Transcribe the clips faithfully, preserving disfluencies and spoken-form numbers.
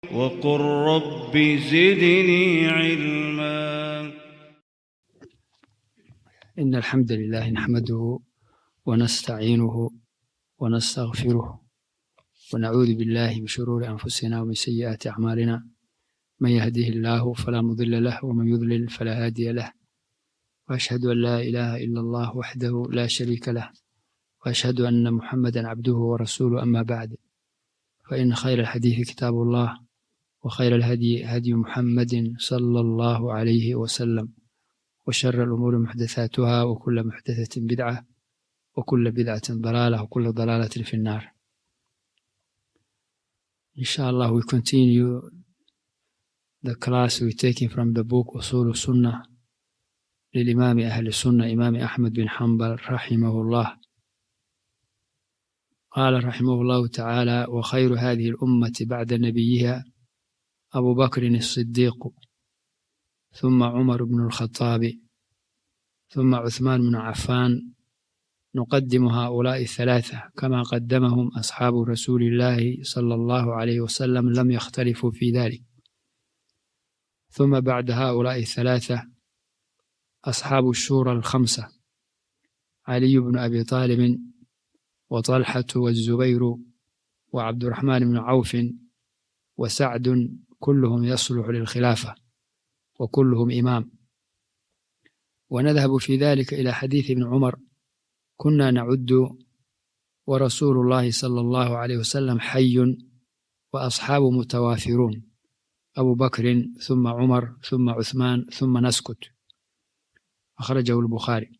وقل رب زدني علما. إن الحمد لله نحمده ونستعينه ونستغفره ونعوذ بالله من شرور أنفسنا ومن سيئات أعمالنا، من يهده الله فلا مضل له ومن يضلل فلا هادي له، وأشهد أن لا إله إلا الله وحده لا شريك له، وأشهد أن محمدا عبده ورسوله. أما بعد، فإن خير الحديث كتاب الله، وخير الهدي هدي محمد صلى الله عليه وسلم، وشر الأمور محدثاتها، وكل محدثة بدعة، وكل بدعة ضلالة، وكل ضلالة في النار. Inshallah, we continue the class we're taking from the book أصول السنة للإمام أهل السنة إمام أحمد بن حنبل رحمه الله. قال رحمه الله تعالى: وخير هذه الأمة بعد نبيها أبو بكر الصديق، ثم عمر بن الخطاب، ثم عثمان بن عفان. نقدم هؤلاء الثلاثة كما قدمهم أصحاب رسول الله صلى الله عليه وسلم، لم يختلفوا في ذلك. ثم بعد هؤلاء الثلاثة أصحاب الشورى الخمسة: علي بن أبي طالب، وطلحة، والزبير، وعبد الرحمن بن عوف، وسعد، كلهم يصلح للخلافة وكلهم إمام. ونذهب في ذلك إلى حديث ابن عمر: كنا نعد ورسول الله صلى الله عليه وسلم حي وأصحاب متوافرون، أبو بكر ثم عمر ثم عثمان ثم نسكت. أخرجه البخاري.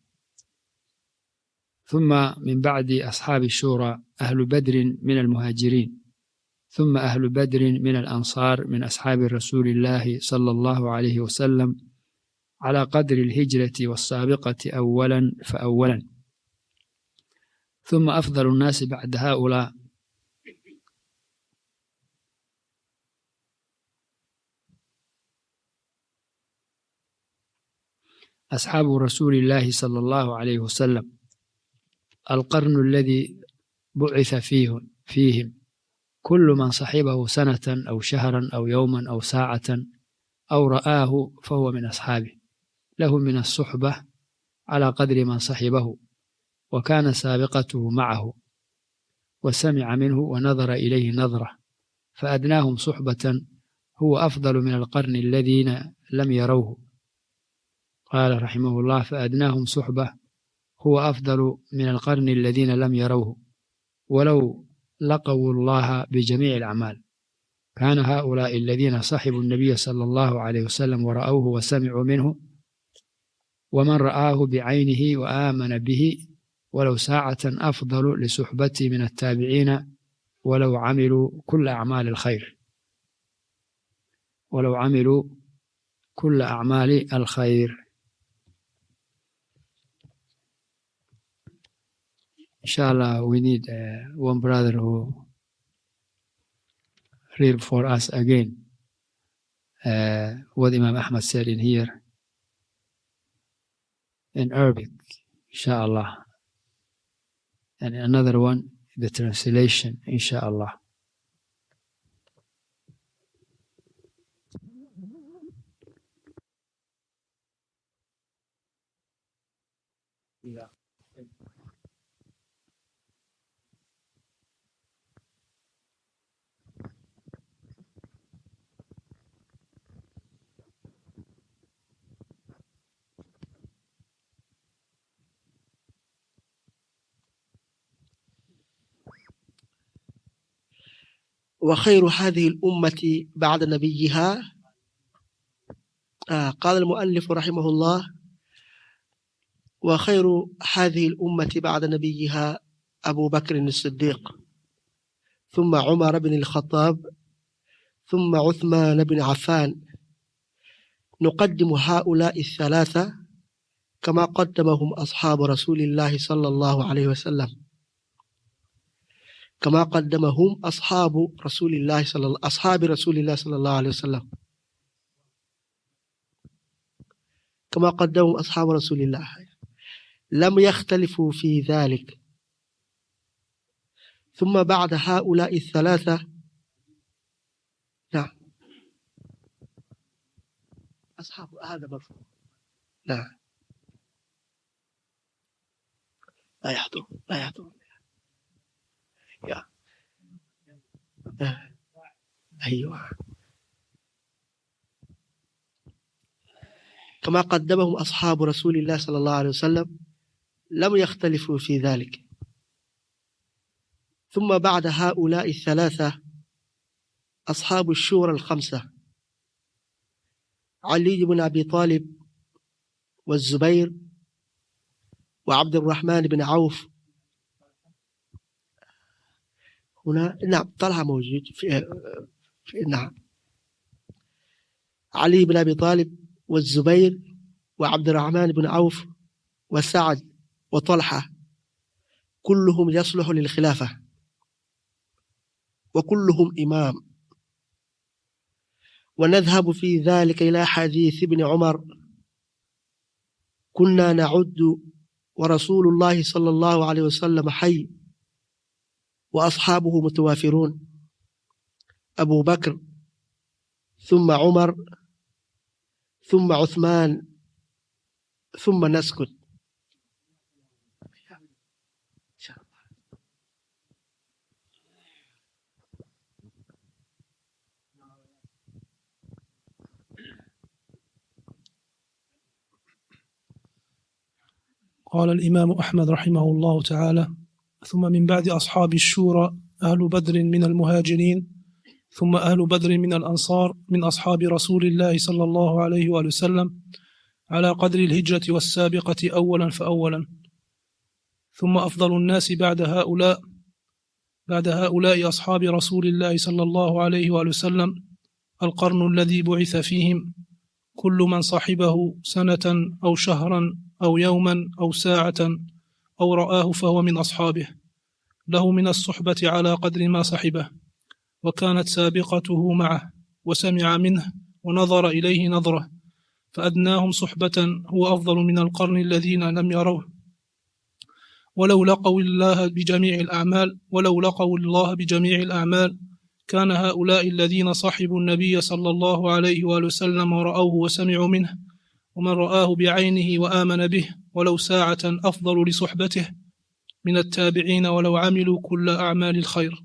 ثم من بعد أصحاب الشورى أهل بدر من المهاجرين، ثم أهل بدر من الأنصار من أصحاب رسول الله صلى الله عليه وسلم على قدر الهجرة والسابقة أولا فأولا. ثم أفضل الناس بعد هؤلاء أصحاب رسول الله صلى الله عليه وسلم، القرن الذي بعث فيه فيهم كل من صحبه سنة أو شهرا أو يوما أو ساعة أو رآه فهو من أصحابه، له من الصحبة على قدر من صحبه، وكان سابقته معه، وسمع منه ونظر إليه نظرة، فأدناهم صحبة هو أفضل من القرن الذين لم يروه. قال رحمه الله: فأدناهم صحبة هو أفضل من القرن الذين لم يروه، ولو لقوا الله بجميع الأعمال. كان هؤلاء الذين صحبوا النبي صلى الله عليه وسلم ورأوه وسمعوا منه، ومن رآه بعينه وآمن به ولو ساعة أفضل لصحبته من التابعين ولو عملوا كل أعمال الخير ولو عملوا كل أعمال الخير. Inshallah, we need uh, one brother who read for us again uh, what Imam Ahmad said in here in Arabic, inshallah, and another one the translation, inshallah. Yeah. وخير هذه الأمة بعد نبيها. آه قال المؤلف رحمه الله: وخير هذه الأمة بعد نبيها أبو بكر الصديق، ثم عمر بن الخطاب، ثم عثمان بن عفان. نقدم هؤلاء الثلاثة كما قدمهم أصحاب رسول الله صلى الله عليه وسلم كما قدمهم أصحاب رسول الله صلى الله أصحاب رسول الله صلى الله عليه وسلم كما قدمهم أصحاب رسول الله، لم يختلفوا في ذلك. ثم بعد هؤلاء الثلاثة نعم أصحاب هذا مرفوع. نعم لا يحضر لا يحضر يا أيوة كما قدمهم أصحاب رسول الله صلى الله عليه وسلم لم يختلفوا في ذلك. ثم بعد هؤلاء الثلاثة أصحاب الشورى الخمسة: علي بن أبي طالب والزبير وعبد الرحمن بن عوف. هنا نعم طلحة موجود في, في نعم علي بن أبي طالب والزبير وعبد الرحمن بن عوف وسعد وطلحة كلهم يصلح للخلافة وكلهم إمام. ونذهب في ذلك إلى حديث ابن عمر: كنا نعد ورسول الله صلى الله عليه وسلم حي وأصحابه متوافرون، أبو بكر ثم عمر ثم عثمان ثم نسكت. قال الإمام أحمد رحمه الله تعالى: ثم من بعد أصحاب الشورى أهل بدر من المهاجرين، ثم أهل بدر من الأنصار من أصحاب رسول الله صلى الله عليه وآله وسلم على قدر الهجرة والسابقة أولا فأولا. ثم أفضل الناس بعد هؤلاء بعد هؤلاء أصحاب رسول الله صلى الله عليه وآله وسلم القرن الذي بعث فيهم كل من صحبه سنة أو شهرا أو يوما أو ساعة أو رآه فهو من أصحابه، له من الصحبة على قدر ما صحبه، وكانت سابقته معه وسمع منه ونظر إليه نظرة، فأدناهم صحبة هو أفضل من القرن الذين لم يروه. ولو لقوا الله بجميع الأعمال ولو لقوا الله بجميع الأعمال كان هؤلاء الذين صحبوا النبي صلى الله عليه وآله وسلم ورأوه وسمعوا منه ومن رآه بعينه وآمن به ولو ساعة أفضل لصحبته من التابعين ولو عملوا كل أعمال الخير.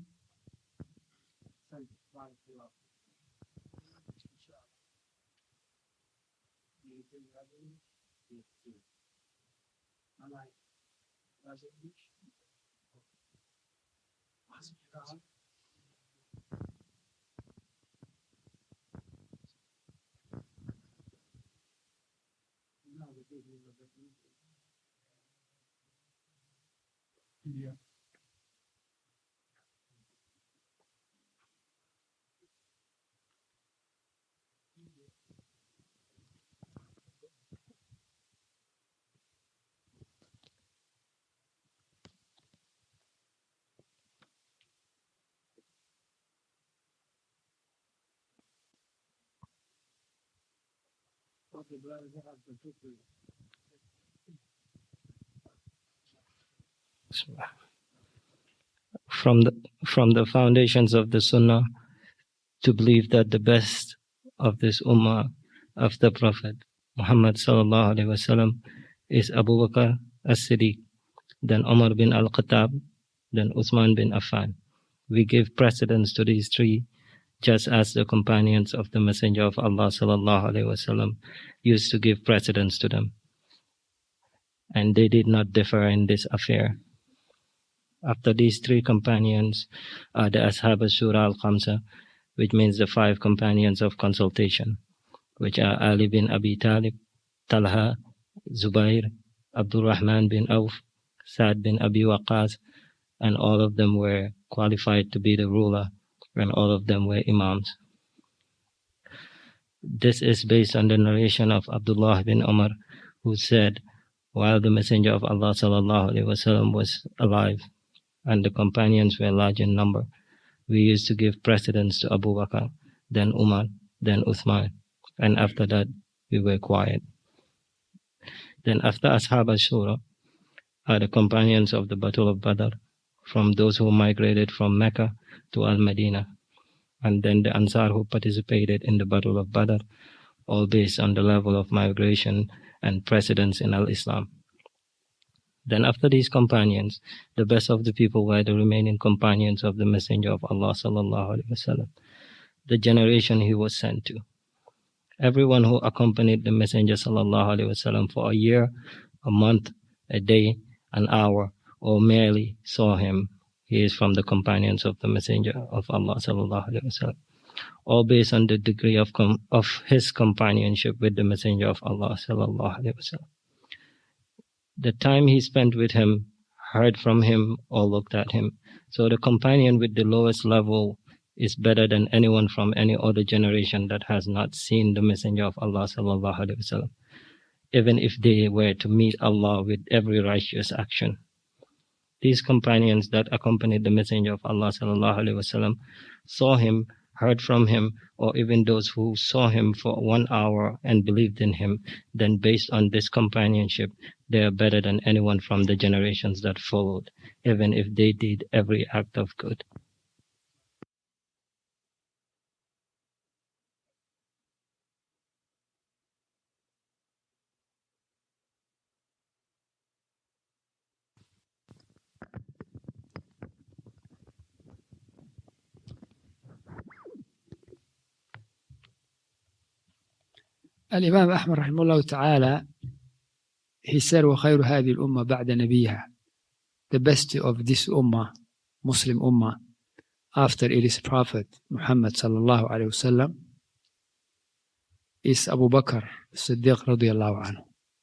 Yeah. From the, from the foundations of the Sunnah to believe that the best of this Ummah of the Prophet Muhammad sallallahu alaihi wasallam is Abu Bakr as-Siddiq, then Umar bin al-Khattab, then Uthman bin Affan. We give precedence to these three just as the companions of the Messenger of Allah sallallahu alaihi wasallam used to give precedence to them. And they did not differ in this affair. After these three companions are the Ashab al-Shura al-Khamsa, which means the five companions of consultation, which are Ali bin Abi Talib, Talha, Zubair, Abdul Rahman bin Auf, Sa'd bin Abi Waqqas, and all of them were qualified to be the ruler, and all of them were imams. This is based on the narration of Abdullah bin Umar, who said, while the Messenger of Allah sallallahu alaihi wasallam was alive, and the companions were large in number, we used to give precedence to Abu Bakr, then Umar, then Uthman, and after that we were quiet. Then after Ashab al-Shura are the companions of the Battle of Badr, from those who migrated from Mecca to Al-Madinah, and then the Ansar who participated in the Battle of Badr, all based on the level of migration and precedence in Al-Islam. Then after these companions, the best of the people were the remaining companions of the Messenger of Allah sallallahu alaihi wasallam, the generation he was sent to. Everyone who accompanied the Messenger sallallahu alaihi wasallam for a year, a month, a day, an hour, or merely saw him, he is from the companions of the Messenger of Allah sallallahu alaihi wasallam, all based on the degree of com- of his companionship with the Messenger of Allah sallallahu alaihi wasallam. The time he spent with him, heard from him, or looked at him. So the companion with the lowest level is better than anyone from any other generation that has not seen the Messenger of Allah sallallahu alaihi wasallam, even if they were to meet Allah with every righteous action. These companions that accompanied the Messenger of Allah sallallahu alaihi wasallam saw him, heard from him, or even those who saw him for one hour and believed in him, then based on this companionship, they are better than anyone from the generations that followed, even if they did every act of good. الإمام أحمد رحمه الله تعالى, he said, وخير هذه الأمة بعد نبيها, the best of this ummah, Muslim ummah, after it is Prophet Muhammad sallallahu alayhi wasallam, is Abu Bakr Siddiq radiyallahu anhu.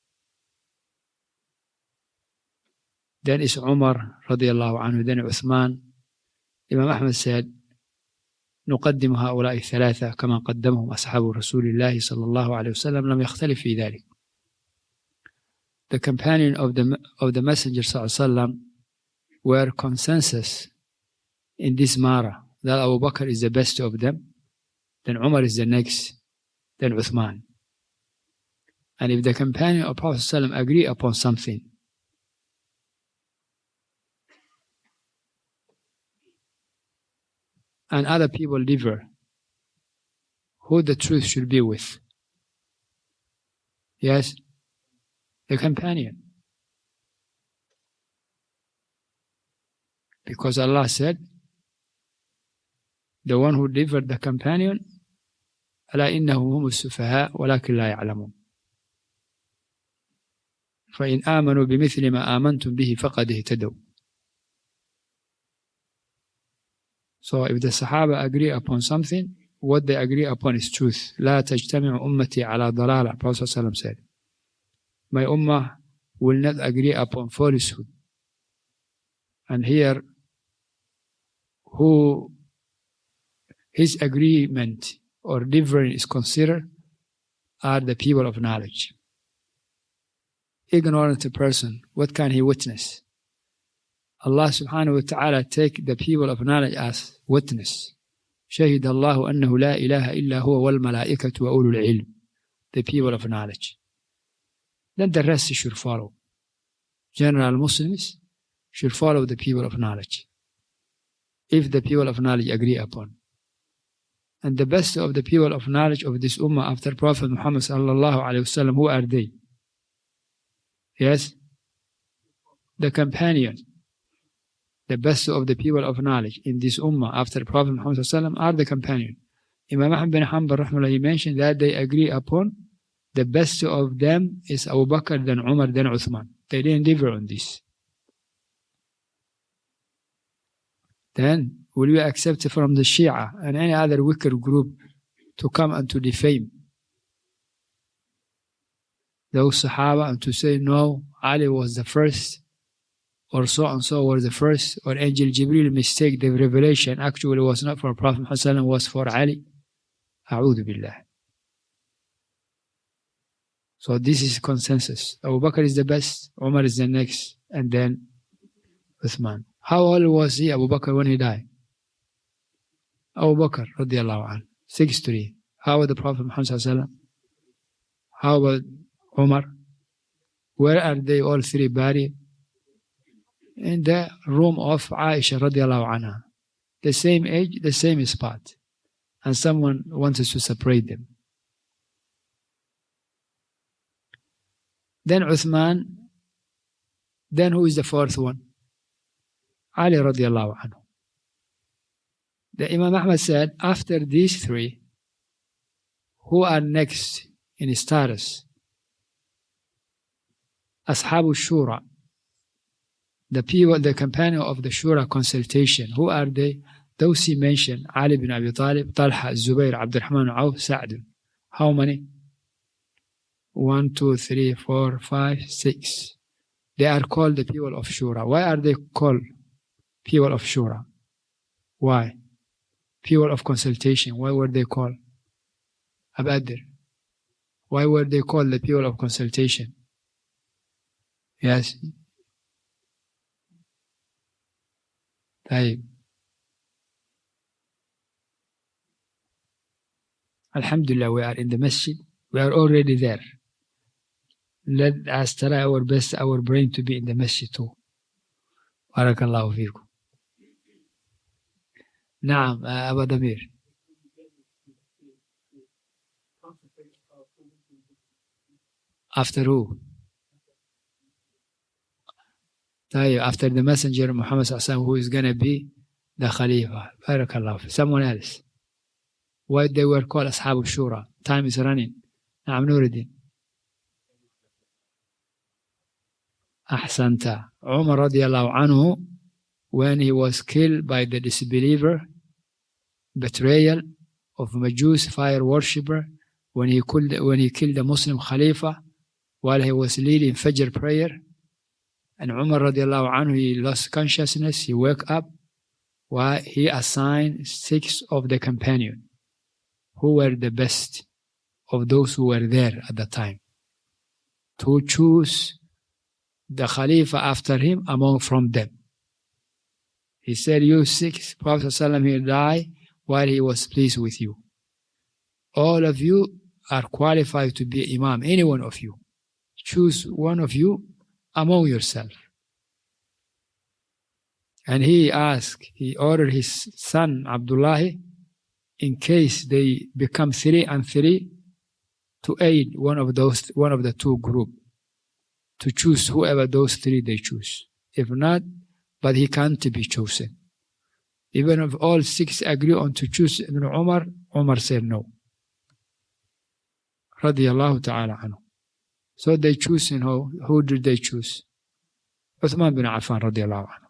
Then is Umar radiyallahu anhu, then Uthman. Imam Ahmad said, نقدم هؤلاء الثلاثة كما قدمهم أصحاب رسول الله صلى الله عليه وسلم لم يختلف في ذلك. The companion of the of the Messenger صلى الله عليه وسلم were consensus in this matter that Abu Bakr is the best of them, then Umar is the next, then Uthman. And if the companion of Prophet صلى الله عليه وسلم agree upon something, and other people differ, who the truth should be with? Yes, the companion. Because Allah said, the one who differed the companion, ألا إنهم هم السفهاء ولكن لا يعلمون. فإن آمنوا بمثل ما آمنتم به فقد اهتدوا. So if the Sahaba agree upon something, what they agree upon is truth. لا تجتمع أمتي على ضلالة. Prophet ﷺ said, my ummah will not agree upon falsehood. And here, who his agreement or difference is considered are the people of knowledge. Ignorant person, what can he witness? Allah subhanahu wa ta'ala take the people of knowledge as witness. شهد الله أنه لا إله إلا هو والملائكة وأولو العلم. The people of knowledge. Then the rest should follow. General Muslims should follow the people of knowledge, if the people of knowledge agree upon. And the best of the people of knowledge of this ummah after Prophet Muhammad sallallahu alayhi wasallam, who are they? Yes? The companion. The best of the people of knowledge in this ummah after Prophet Muhammad sallallahu alayhi wasallam are the companion. Imam Ahmad bin Hanbal rahimahullah, he mentioned that they agree upon the best of them is Abu Bakr, then Umar, then Uthman. They didn't differ on this. Then will we accept from the Shia and any other wicked group to come and to defame those Sahaba and to say, no, Ali was the first, or so and so was the first, or Angel Jibreel mistake the revelation actually was not for Prophet Muhammad, was for Ali? A'udhu billah. So this is consensus. Abu Bakr is the best, Umar is the next, and then Uthman. How old was he, Abu Bakr, when he died? Abu Bakr, radiallahu anhu, sixty-three. How about the Prophet Muhammad? How about Umar? Where are they all three buried? In the room of Aisha, radiallahu anha. The same age, the same spot. And someone wanted to separate them. then Uthman, then who is the fourth one? Ali radiallahu anhu. The Imam Ahmad said, after these three, who are next in status? Ashab al-Shura, the people, the companion of the Shura consultation. Who are they? Those he mentioned, Ali bin Abi Talib, Talha, Zubayr, Abdurrahman, Auf, Sa'd. How many? One, two, three, four, five, six. They are called the people of Shura. Why are they called people of Shura? Why? People of consultation. Why were they called? Abadir. Why were they called the people of consultation? Yes. طيب. Alhamdulillah, we are in the masjid. We are already there. Let us try our best, our brain to be in the masjid too. Barakallahu fikum. Naam, Abu Damir. After who? After the messenger Muhammad sallallahu alaihi wasallam, who is going to be the Khalifa. Barakallahu fikum. Someone else. Why they were called Ashab al-Shura? Time is running. Naam, Nuruddin. Ahsanta. Umar radiallahu anhu, when he was killed by the disbeliever, betrayal of Majus, fire worshipper, when he killed, when he killed the Muslim Khalifa while he was leading Fajr prayer, and Umar radiallahu anhu, he lost consciousness, he woke up, while he assigned six of the companions who were the best of those who were there at the time to choose the Khalifa after him among from them. He said, you six, Prophet ﷺ, he died while he was pleased with you. All of you are qualified to be Imam, any one of you. Choose one of you among yourself. And he asked, he ordered his son Abdullah, in case they become three and three, to aid one of those, one of the two group, to choose whoever those three they choose. If not, but he can't be chosen. Even if all six agree on to choose Ibn Umar, Umar said no. Radiyallahu ta'ala anhu. So they choose, you know, who did they choose? Uthman bin Affan radiyallahu anhu.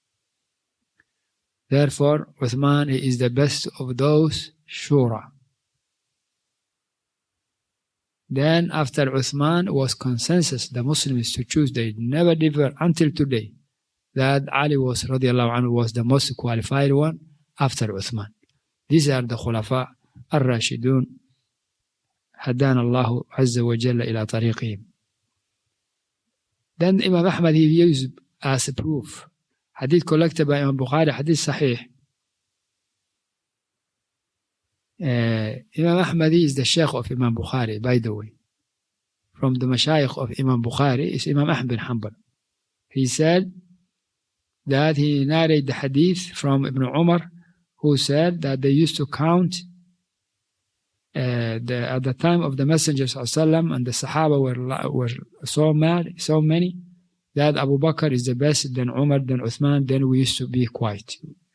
Therefore, Uthman is the best of those Shura. Then after Uthman was consensus, the Muslims to choose, they never differ until today, that Ali was radiallahu anhu was the most qualified one after Uthman. These are the Khulafa al-Rashidun. Hadana Allahu Azza wa Jalla ila tariqihim. Then Imam Ahmad, he used as a proof hadith collected by Imam Bukhari, hadith sahih. Uh, Imam Ahmad is the Sheikh of Imam Bukhari, by the way. From the Mashayikh of Imam Bukhari is Imam Ahmad bin Hanbal. He said that he narrated the hadith from Ibn Umar, who said that they used to count uh, the, at the time of the Messenger ﷺ, and the Sahaba were, were so mad, so many, that Abu Bakr is the best, then Umar, then Uthman, then we used to be quiet.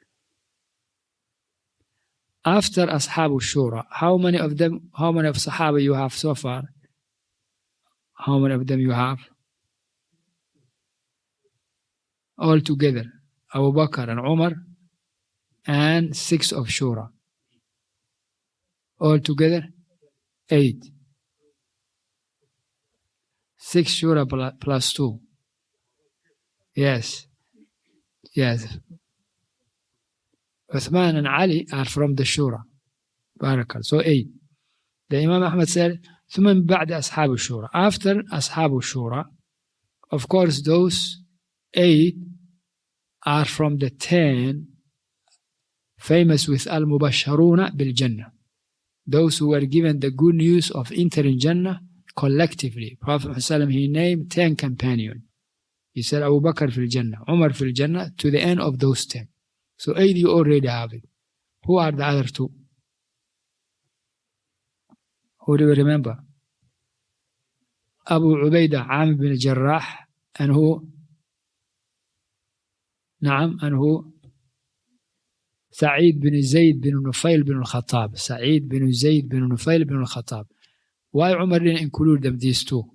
After Ashab al-Shura, how many of them, how many of Sahaba you have so far? How many of them you have? All together, Abu Bakr and Umar, and six of Shura. All together, eight. Six Shura plus two. Yes. Yes. Uthman and Ali are from the Shura. Barakal. So eight. The Imam Ahmad said, ثم بعد أصحاب الشورى. After أصحاب الشورى, of course, those eight are from the ten famous with al-mubasharuna bil-jannah. Those who were given the good news of entering Jannah collectively. Prophet ﷺ, he named ten companions. He said Abu Bakr fil Jannah, Umar fil Jannah, to the end of those ten. So eight you already have it. Who are the other two? Who do you remember? Abu Ubaidah Amir bin Jarrah, and who? Naam, and who? Sa'id bin Zayd bin Nufail bin al-Khattab. Sa'id bin Zayd bin Nufail bin al-Khattab. Why Umar didn't include them, these two?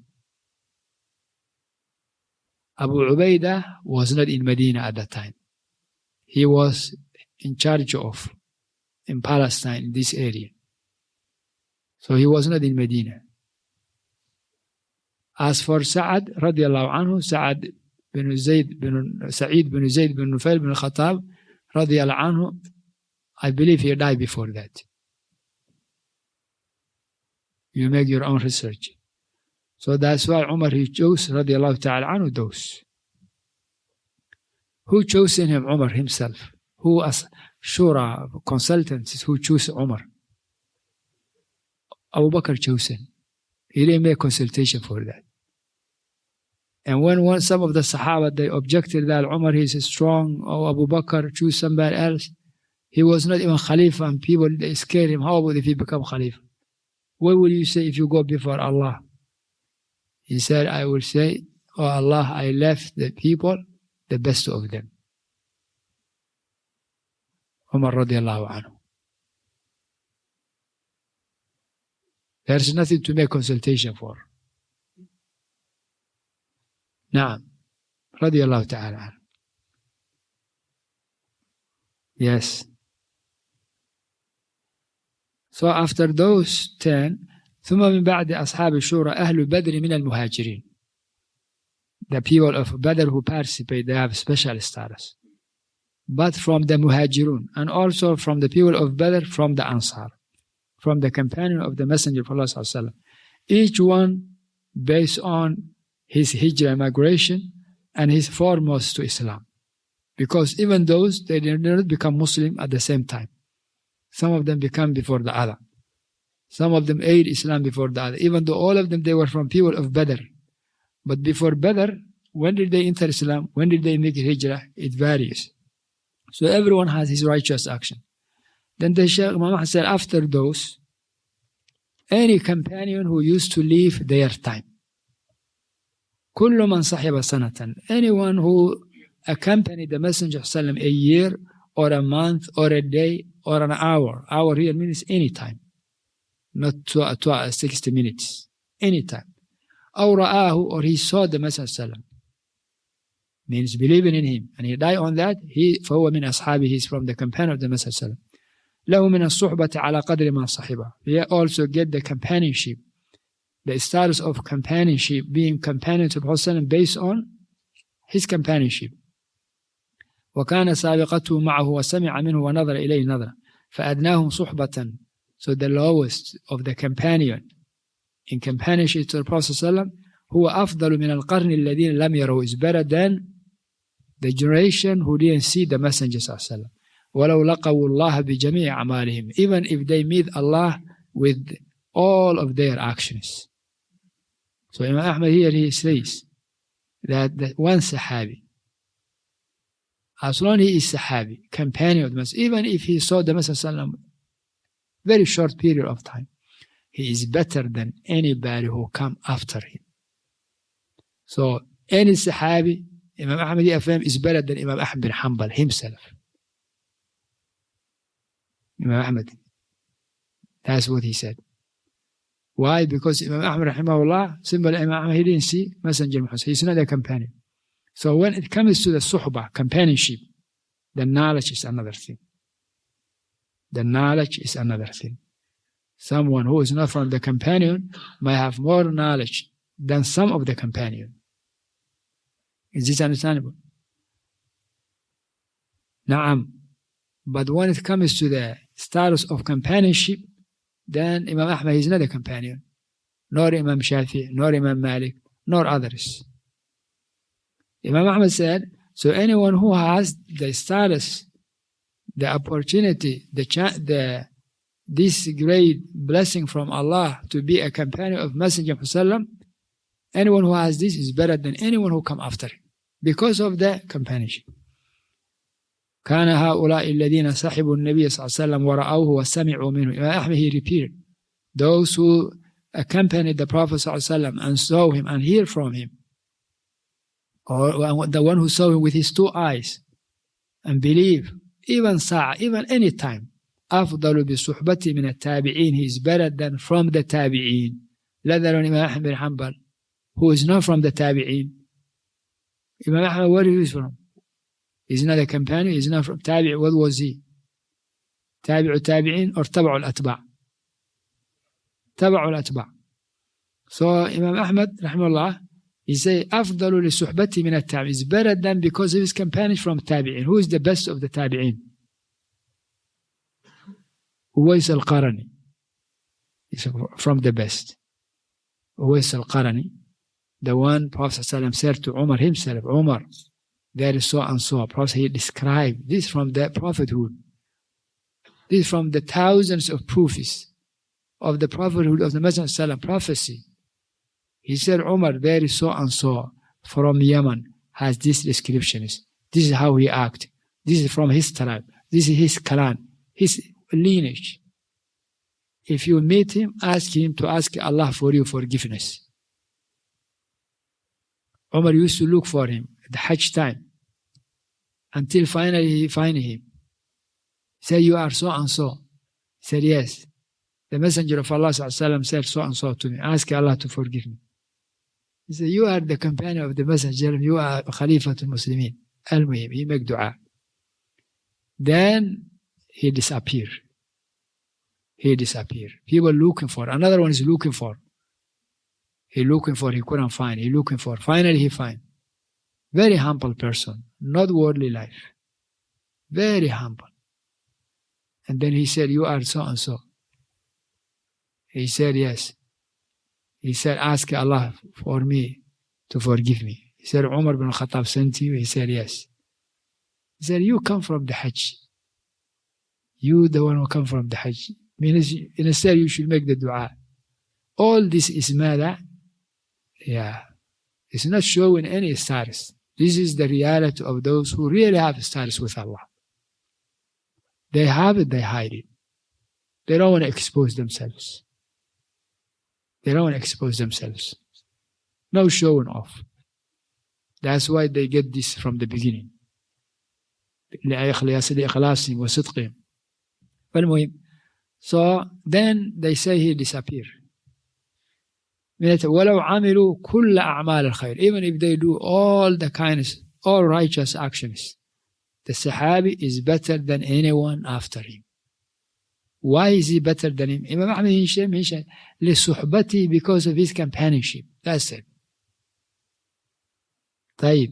Abu Ubaidah was not in Medina at that time. He was in charge of, in Palestine, in this area. So he was not in Medina. As for Sa'ad, radiallahu anhu, Sa'ad bin Zayd bin Sa'id bin Zayd bin Nufail bin al-Khattab, radiallahu anhu, I believe he died before that. You make your own research. So that's why Umar, he chose, radiallahu ta'ala anhu, those. Who chose him? Umar himself. Who as Shura consultants who chose Umar? Abu Bakr chose him. He didn't make consultation for that. And when one, some of the Sahaba, they objected that Umar is strong, or Abu Bakr choose somebody else, he was not even Khalifa, and people, they scared him. How about if he become Khalifa? What will you say if you go before Allah? He said, I will say, oh Allah, I left the people the best of them. Umar radiallahu anhu. There's nothing to make consultation for. Naam. Radiallahu ta'ala anhu. Yes. So after those ten, ثم من بعد أصحاب الشورى أهل بدر من المهاجرين. The people of Badr who participate, they have special status. But from the Muhajirun, and also from the people of Badr, from the Ansar, from the companion of the Messenger of Allah sallallahu alaihi wasallam. Each one based on his hijrah migration and his foremost to Islam. Because even those, they did not become Muslim at the same time. Some of them become before the other. Some of them aid Islam before the other. Even though all of them, they were from people of Badr. But before Badr, when did they enter Islam? When did they make hijrah? It varies. So everyone has his righteous action. Then the Shaykh Muhammad said, after those, any companion who used to live their time. كل من صحب سنة. Anyone who accompanied the Messenger sallam a year or a month or a day or an hour. Hour here means any time. Not to, to sixty minutes. Any time. أو رآه, or he saw the Messenger sallam. Means believing in him. And he died on that. He فهو من أصحابه. He is from the companion of the Messenger sallam. له من الصحبة على قدر ما صحبه. He also get the companionship. The status of companionship, being companion to Prophet based on his companionship. وكان سابقته معه وسمع منه ونظر إليه نظرة فأدناهم صحبة. So the lowest of the companion in companionship to the Prophet ﷺ, هو أفضل من القرن الذين لم يروا, is better than the generation who didn't see the Messenger ﷺ. ولو لقوا الله بجميع أعمالهم, even if they meet Allah with all of their actions. So Imam Ahmad here, he says that, that one Sahabi, as long as he is Sahabi, companion of the Messenger, even if he saw the Messenger very short period of time, he is better than anybody who come after him. So any Sahabi, Imam Ahmad affirm, is better than Imam Ahmad bin Hanbal himself. Imam Ahmad. That's what he said. Why? Because Imam Ahmad rahimahullah, simple Imam Ahmad, he didn't see Messenger Muhammad. He's not a companion. So when it comes to the suhbah, companionship, the knowledge is another thing. The knowledge is another thing. Someone who is not from the companion might have more knowledge than some of the companion. Is this understandable? Naam. But when it comes to the status of companionship, then Imam Ahmad is not a companion, nor Imam Shafi, nor Imam Malik, nor others. Imam Ahmad said, so anyone who has the status, the opportunity, the, the this great blessing from Allah to be a companion of Messenger of Allah, anyone who has this is better than anyone who come after him because of the companionship. كان هؤلاء الذين صحبوا النبي صلى الله عليه وسلم ورأوه وسمعوا منه. Imam Ahmad, he repeated, those who accompanied the Prophet ﷺ and saw him and hear from him, or the one who saw him with his two eyes and believe, even sa'a, even any time, أفضل بصحبتي من التابعين, he is better than from the tabi'een. Let alone Imam Ahmad bin Hanbal, who is not from the tabi'een. Imam Ahmad, where he is from? He's not a companion, he's not from tabi'. What was he? Tabi'u tabi'in or tabi'u al-atba'? Tabi'u al-atba'. So Imam Ahmad, rahimahullah, he say, أفضل لصحبتي من التابعين, is better than because of his companions from tabi'in. Who is the best of the tabi'in? Uwais al-Qarani is from the best. Uwais al-Qarani, the one Prophet ﷺ said to Umar himself, Umar, there is so and so. Prophet, he described this from the prophethood. This is from the thousands of proofs of the prophethood of the Messenger of prophecy. He said, Umar, there is so and so from Yemen, has these descriptions. This is how he acted. This is from his tribe. This is his clan, his lineage. If you meet him, ask him to ask Allah for your forgiveness. Umar used to look for him at the Hajj time until finally he found him. He said, you are so and so. He said, yes. The Messenger of Allah ﷺ said so and so to me. Ask Allah to forgive me. He said, you are the companion of the Messenger. You are Khalifatul Muslimin. Al-Muhim. He make dua. Then he disappeared. He disappeared. People looking for. Another one is looking for. He looking for. He couldn't find. He looking for. Finally he find. Very humble person. Not worldly life. Very humble. And then he said, you are so and so. He said, yes. He said, ask Allah for me to forgive me. He said, Umar bin Khattab sent you? He said, yes. He said, you come from the Hajj. You the one who come from the Hajj. Means instead you should make the dua. All this is mada. Yeah. It's not showing any status. This is the reality of those who really have status with Allah. They have it, they hide it. They don't want to expose themselves. They don't want to expose themselves. No showing off. That's why they get this from the beginning. So then they say he disappeared. وَلَوْ عَمِلُوا كُلَّ أَعْمَالِ الْخَيْرِ, even if they do all the kindness, all righteous actions, the Sahabi is better than anyone after him. Why is he better than him? Imam Ahmad mentioned لِصُحْبَتِهِ, because of his companionship. That's it. طيب.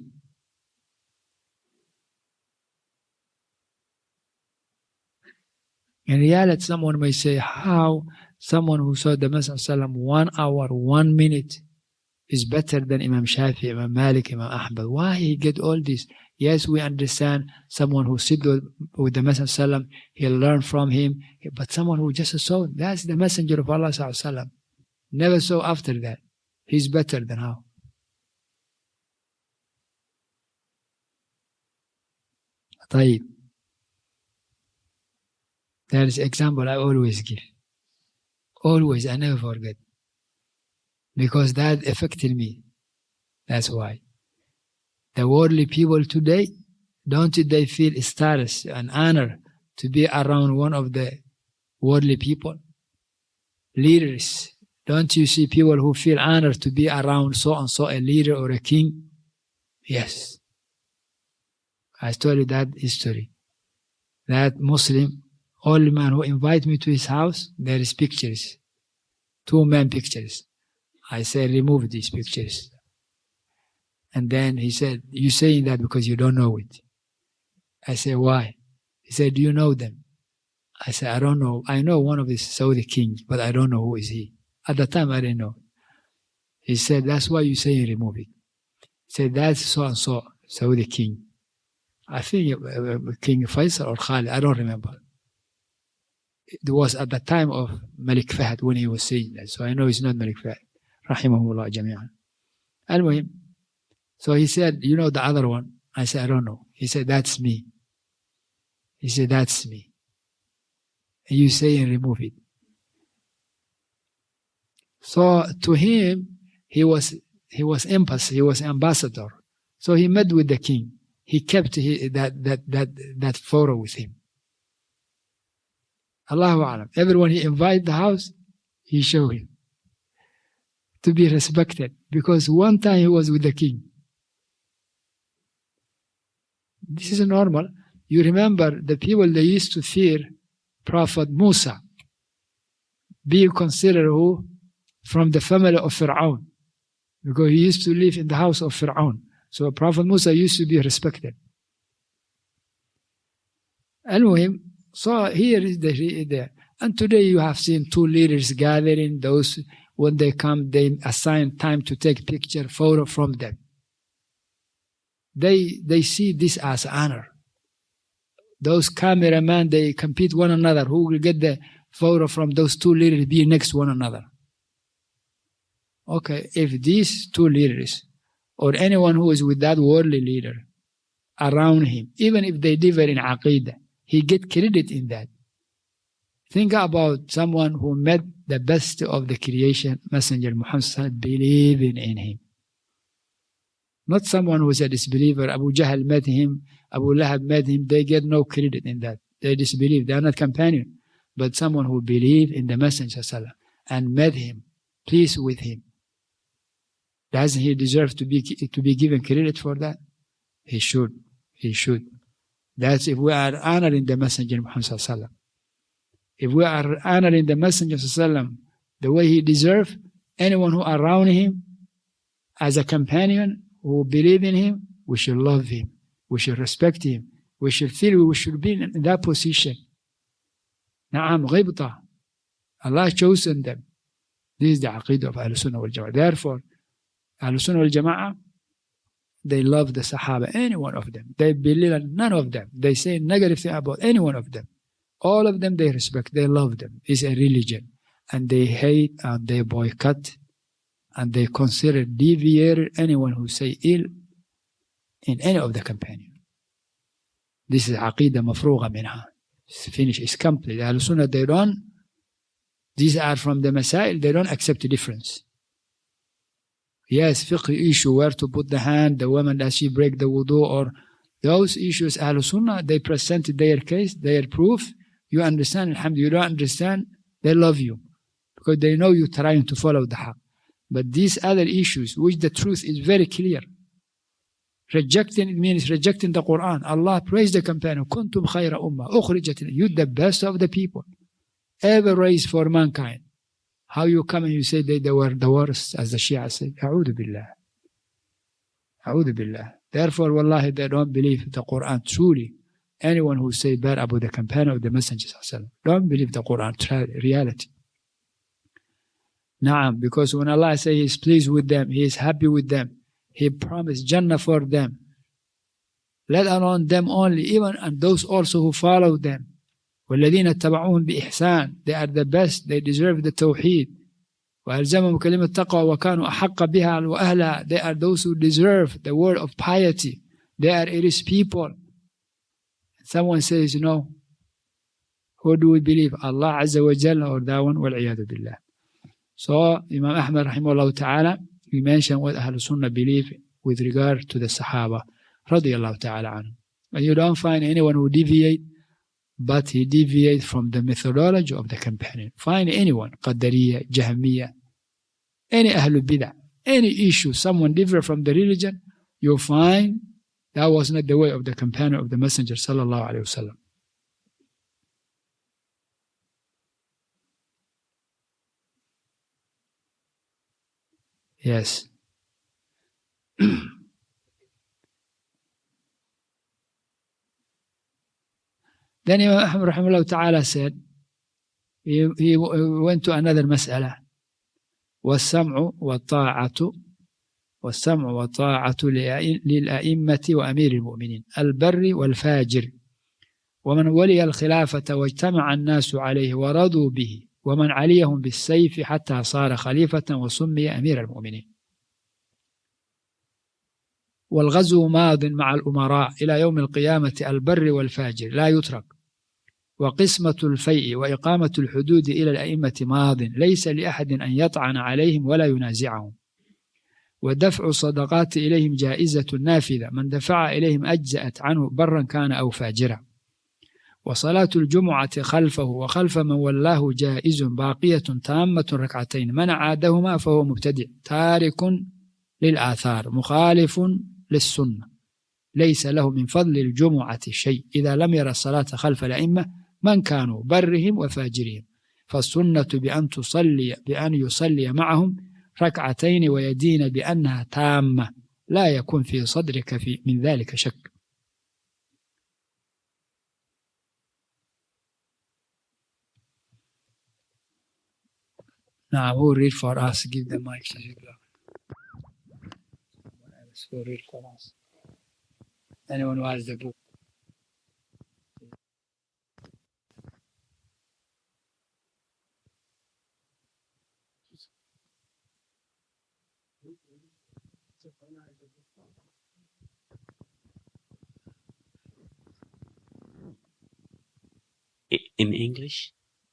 In reality, someone may say, how someone who saw the Messenger one hour, one minute is better than Imam Shafi, Imam Malik, Imam Ahmad? Why he get all this? Yes, we understand someone who sit with the Messenger, he'll learn from him, but someone who just saw, that's the Messenger of Allah sallallahu never saw after that. He's better than how? طيب. That is example I always give. Always, I never forget. Because that affected me. That's why. The worldly people today, don't they feel status and honor to be around one of the worldly people? Leaders, don't you see people who feel honored to be around so and so, a leader or a king? Yes. I told you that history. That Muslim, only man who invite me to his house, there is pictures. Two men pictures. I said, remove these pictures. And then he said, you're saying that because you don't know it. I said, why? He said, do you know them? I said, I don't know. I know one of the Saudi kings, but I don't know who is he. At the time, I didn't know. He said, that's why you say you remove it. He said, that's so and so, Saudi king. I think uh, King Faisal or Khalid, I don't remember. It was at the time of Malik Fahd when he was saying that. So I know it's not Malik Fahd. Rahimahullah jami'an. Anyway, so he said, you know the other one? I said, I don't know. He said, that's me. He said, that's me. And you say and remove it. So to him, he was he was embassy, he was ambassador. So he met with the king. He kept he, that that that that photo with him. Allahu Alam. Everyone he invited the house, he showed him to be respected, because one time he was with the king. This is normal. You remember the people, they used to fear Prophet Musa, being considered who? From the family of Fir'aun, because he used to live in the house of Fir'aun. So Prophet Musa used to be respected. Al-Muhim, so here is the, the and today you have seen two leaders gathering. Those, when they come, they assign time to take picture, photo from them. They they see this as honor. Those cameramen, they compete one another. Who will get the photo from those two leaders be next to one another? Okay, if these two leaders or anyone who is with that worldly leader around him, even if they differ in Aqidah, he get credit in that. Think about someone who met the best of the creation, Messenger Muhammad, believing in him. Not someone who is a disbeliever. Abu Jahl met him, Abu Lahab met him. They get no credit in that. They disbelieve. They are not companion. But someone who believed in the Messenger and met him, pleased with him. Doesn't he deserve to be to be given credit for that? He should. He should. That's if we are honoring the Messenger Muhammad. If we are honoring the Messenger the way he deserves, anyone who around him as a companion who believe in him, we should love him. We should respect him. We should feel we should be in that position. Na'am, ghibta. Allah chosen them. This is the aqidah of Ahlul Sunnah wal Jama'ah. Therefore, Ahlul Sunnah wal Jama'ah, they love the Sahaba, any one of them. They believe in none of them. They say negative thing about any one of them. All of them they respect, they love them. It's a religion. And they hate and they boycott and they consider deviated anyone who say ill in any of the companion. This is aqidah mafruga minha. It's finished, it's complete. Ahlul Sunnah, they don't, these are from the Masail, they don't accept the difference. Yes, fiqh issue, where to put the hand, the woman, does she break the wudu, or those issues, Ahlul Sunnah, they presented their case, their proof. You understand, alhamdulillah. You don't understand, they love you, because they know you're trying to follow the haqq. But these other issues, which the truth is very clear, rejecting it means rejecting the Quran. Allah praised the companion, kuntum khayra ummah, ukhrijat, you the best of the people, ever raised for mankind. How you come and you say they, they were the worst, as the Shia say? A'udhu billah. A'udhu billah. Therefore, wallahi, they don't believe the Quran truly. Anyone who say bad about the companion of the Messenger don't believe the Quran reality. Naam, because when Allah says He is pleased with them, He is happy with them, He promised Jannah for them. Let alone them only, even and those also who follow them. وَالَّذِينَ اتَّبَعُوهُمْ بِإِحْسَانٍ. They are the best, they deserve the tawheed. وَأَلْزَمَهُمْ كَلِمَةَ التَّقْوَى وَكَانُوا أَحَقَّ بِهَا وَأَهْلَهَا. They are those who deserve the word of piety. They are His people. Someone says, no, who do we believe? Allah Azza wa Jalla or that one? وَالْعِيَاذُ بِاللَّهِ. So Imam Ahmad rahimahullah ta'ala, he mentioned what Ahlul Sunnah believe with regard to the Sahaba radiyallahu ta'ala anhu. And you don't find anyone who deviate, but he deviates from the methodology of the companion. Find anyone, Qadariyya, Jahmiyyah, any Ahlul Bid'ah, any issue, someone different from the religion, you'll find that was not the way of the companion of the Messenger sallallahu alayhi wa sallam. Yes. Then Imam Ahmad rahimahullah ta'ala said, he, he went to another mas'ala. وَالسَّمْعُ وَالطَّاعَةُ وَالسَّمْعُ وَالطَّاعَةُ لِلْأَئِمَّةِ وَأَمِيرِ الْمُؤْمِنِينَ الْبَرِّ وَالْفَاجِرِ وَمَنْ وَلِيَ الْخِلَافَةَ وَاجْتَمَعَ النَّاسُ عَلَيْهِ وَرَضُوا بِهِ ومن عليهم بالسيف حتى صار خليفة وسمي أمير المؤمنين. والغزو ماض مع الأمراء إلى يوم القيامة البر والفاجر لا يترك. وقسمة الفيء وإقامة الحدود إلى الأئمة ماض، ليس لأحد أن يطعن عليهم ولا ينازعهم. ودفع الصدقات إليهم جائزة نافذة، من دفع إليهم أجزأت عنه برا كان أو فاجرا. وصلاة الجمعة خلفه وخلف من ولاه جائز باقية تامة ركعتين، من عادهما فهو مبتدع تارك للآثار مخالف للسنة، ليس له من فضل الجمعة شيء إذا لم يرى الصلاة خلف الأئمة من كانوا برهم وفاجرهم. فالسنة بأن تصلي بأن يصلي معهم ركعتين ويدين بأنها تامة، لا يكون في صدرك في من ذلك شك. Now who read for us? Give the mic to you. Who read for us? Anyone who has the book? In English?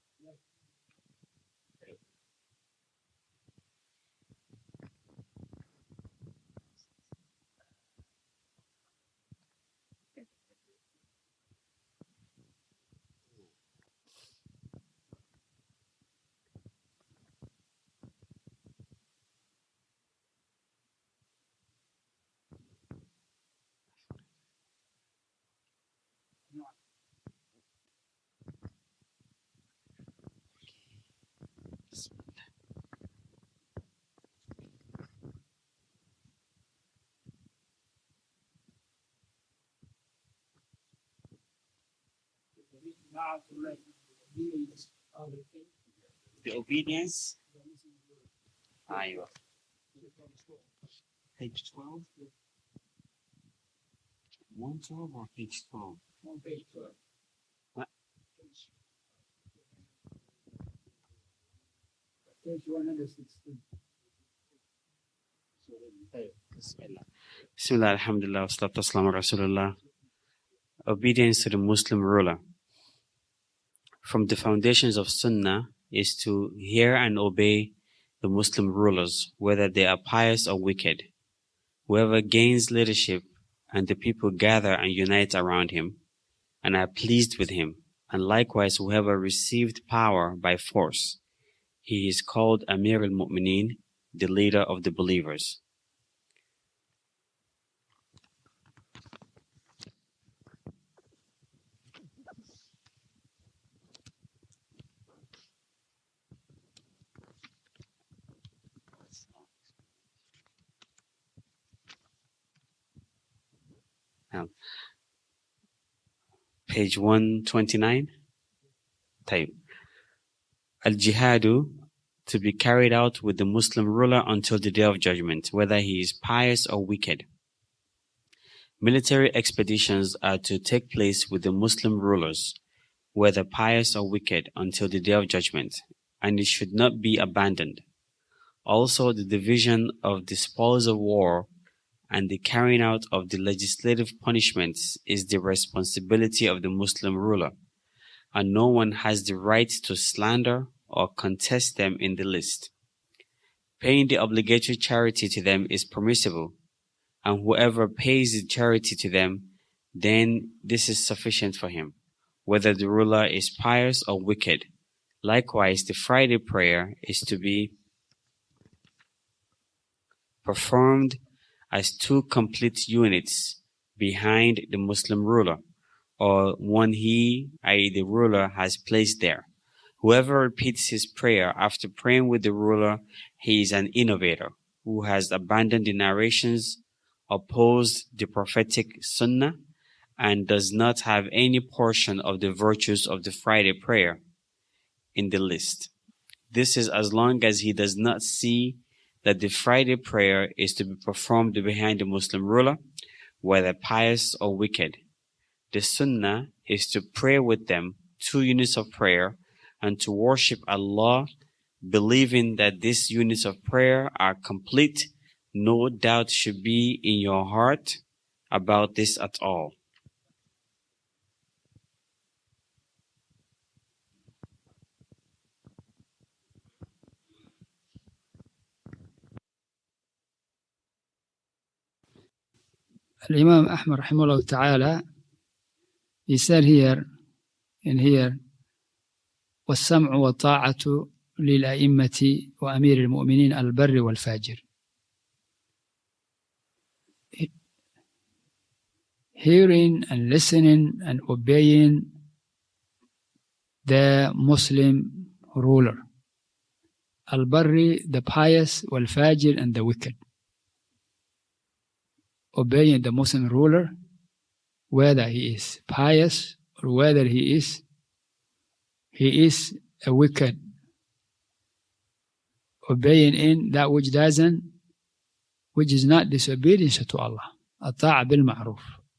The obedience. Aywa. Page twelve. one twelve or page twelve? On page twelve. What? Page one hundred sixteen. Bismillah. Bismillah, alhamdulillah, wa salatu wassalamu ala rasulullah. Obedience to the Muslim ruler. From the foundations of Sunnah is to hear and obey the Muslim rulers, whether they are pious or wicked. Whoever gains leadership and the people gather and unite around him and are pleased with him, and likewise whoever received power by force, he is called Amir al-Mu'mineen, the leader of the believers. Now, page one twenty-nine. Type. Al-Jihadu, to be carried out with the Muslim ruler until the day of judgment, whether he is pious or wicked. Military expeditions are to take place with the Muslim rulers, whether pious or wicked, until the day of judgment, and it should not be abandoned. Also, the division of the spoils of war and the carrying out of the legislative punishments is the responsibility of the Muslim ruler, and no one has the right to slander or contest them in the list. Paying the obligatory charity to them is permissible, and whoever pays the charity to them, then this is sufficient for him, whether the ruler is pious or wicked. Likewise, the Friday prayer is to be performed as two complete units behind the Muslim ruler, or one he, that is the ruler, has placed there. Whoever repeats his prayer after praying with the ruler, he is an innovator who has abandoned the narrations, opposed the prophetic sunnah, and does not have any portion of the virtues of the Friday prayer in the list. This is as long as he does not see that the Friday prayer is to be performed behind the Muslim ruler, whether pious or wicked. The sunnah is to pray with them two units of prayer and to worship Allah, believing that these units of prayer are complete. No doubt should be in your heart about this at all. Imam Ahmad rahimahullah ta'ala, he said here, in here, وَالسَّمْعُ وَالطَّاعَةُ لِلْأَئِمَّةِ وَأَمِيرِ الْمُؤْمِنِينَ الْبَرِّ وَالْفَاجِرِ. Hearing and listening and obeying the Muslim ruler. Al-Barri, the pious, wal-Fajir, and the wicked. Obeying the Muslim ruler, whether he is pious or whether he is he is a wicked. Obeying in that which doesn't, which is not disobedience to Allah. At-ta'a bil ma'ruf.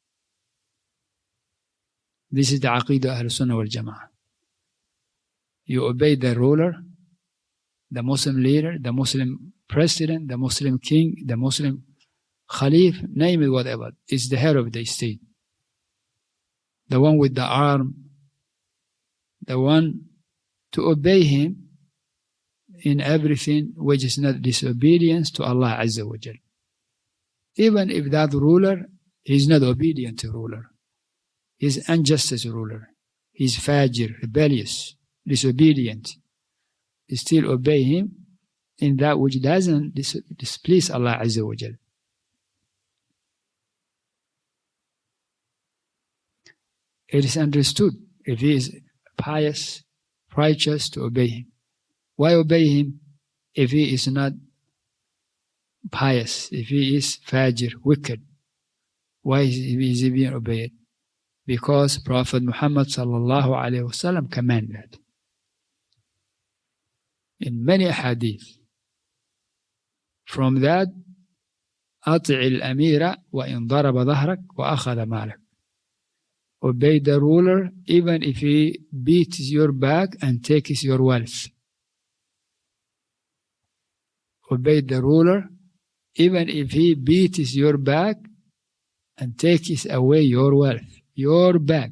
This is the Aqidah Ahl Sunnah wal Jama'ah. You obey the ruler, the Muslim leader, the Muslim president, the Muslim king, the Muslim Khalif, name it whatever. It's the head of the state. The one with the arm, the one to obey him in everything which is not disobedience to Allah Azza wa Jal. Even if that ruler is not obedient to ruler, he's injustice ruler, he's fajir, rebellious, disobedient, you still obey him in that which doesn't dis- displease Allah Azza wa Jal. It is understood if he is pious, righteous, to obey him. Why obey him if he is not pious, if he is fajir, wicked? Why is he, is he being obeyed? Because Prophet Muhammad sallallahu alaihi wasallam commanded in many hadith. From that, أطع الأمير وإن ضرب ظهرك وأخذ مالك. Obey the ruler even if he beats your back and takes your wealth. Obey the ruler even if he beats your back and takes away your wealth. Your back.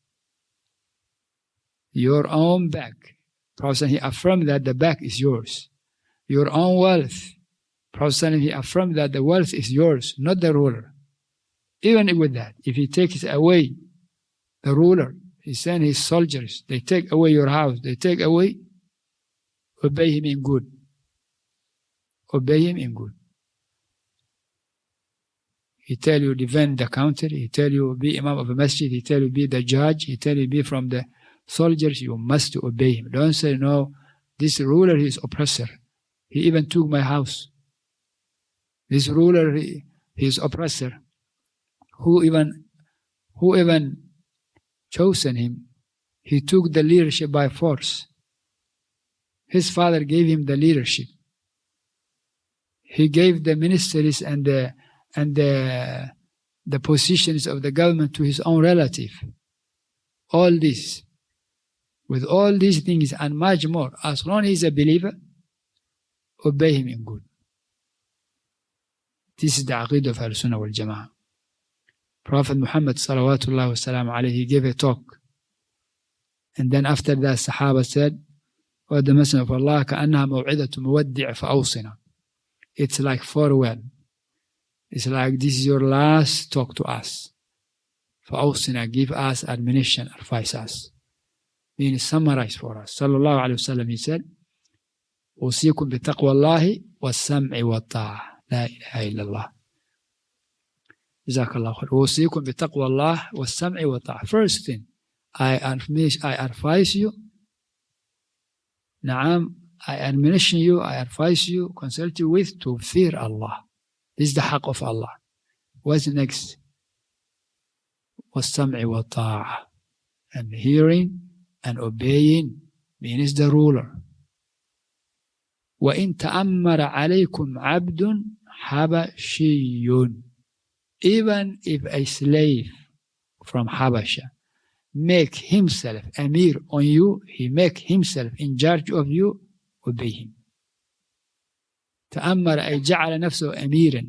Your own back. Prophet he affirmed that the back is yours. Your own wealth. Prophet he affirmed that the wealth is yours, not the ruler. Even with that, if he takes away the ruler, he sends his soldiers, they take away your house, they take away, obey him in good. Obey him in good. He tell you defend the country, he tell you be imam of a masjid, he tell you be the judge, he tell you be from the soldiers, you must obey him. Don't say, no, this ruler he is oppressor. He even took my house. This ruler he, he is oppressor. Who even who even chosen him? He took the leadership by force. His father gave him the leadership. He gave the ministries and the and the, the positions of the government to his own relative. All this. With all these things and much more, as long as he is a believer, obey him in good. This is the Aqidah of Ahl Sunnah wal Jama'ah. Prophet Muhammad salawatullah wa salam alayhi, he gave a talk. And then after that, Sahaba said, O the Messenger of Allah, كَأَنَّهَا مَوْعِدَةُ مُوَدِّعِ فَأَوْصِنَا. It's like farewell. It's like this is your last talk to us. فَأَوْصِنَا, give us admonition, advise us. Meaning summarize for us. Sallallahu alayhi wa sallam, he said, أُوصِيكُمْ بِتَقْوَى اللَّهِ وَالسَّمْعِ وَالطَّاعَةِ لا إله إلا الله. جزاك الله خير. أوصيكم بتقوى الله والسمع والطاعة. First thing, I admonish, I advise you. نعم, I admonish you, I advise you, consult you with to fear Allah. This is the haqq of Allah. What's next? والسمع والطاعة. And hearing and obeying means the ruler. وإن تأمر عليكم عبد حبشي. Even if a slave from Habasha make himself Amir on you, he make himself in charge of you, obey him. تأمر أي جعل نفسه أميرا.